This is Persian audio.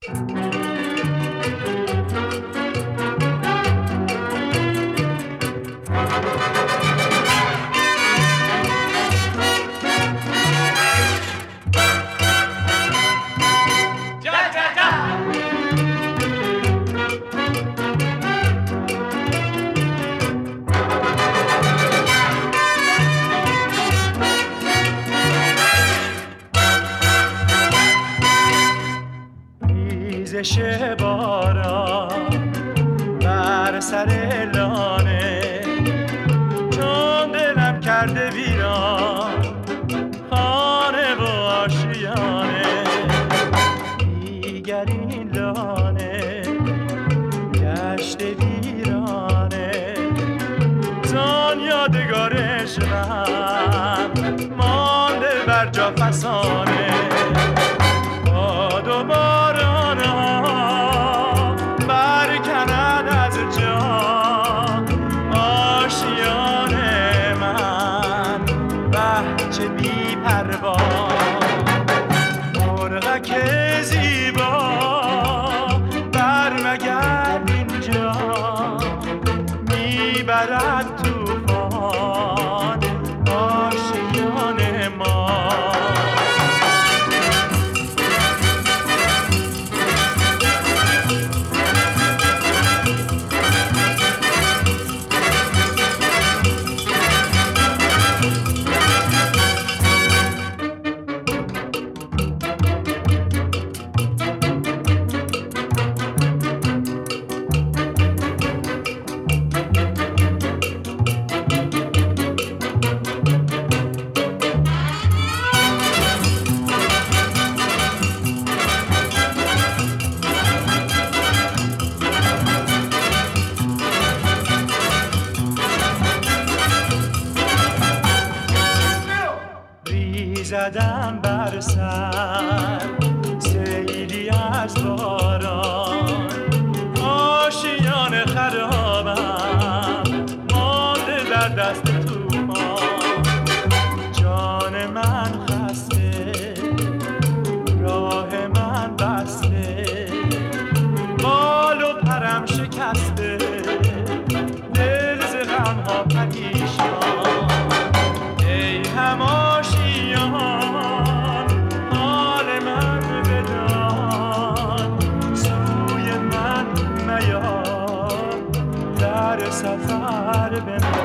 ریزش باران بر سر لانه، چون دلم کرده ویران خانه و آشیانه. دیگر این لانه گشت ویرانه، زان یادگار عشقم مانده بر جا فسانه. باد و باران ها برکند از جا آشیان من، بچه بی پروا مرغک زیبا برمگرد اینجا، میبرد طوفان آشیان ما. زدم بر سر سیلی از باران، آشیان خرابم مانده در دست طوفان. جان من خسته راه من بسته، بال و پرم شکسته دل ز غم‌ها پریشان. ای هماشیان حال من بدان، سوی من میا در سفر به من.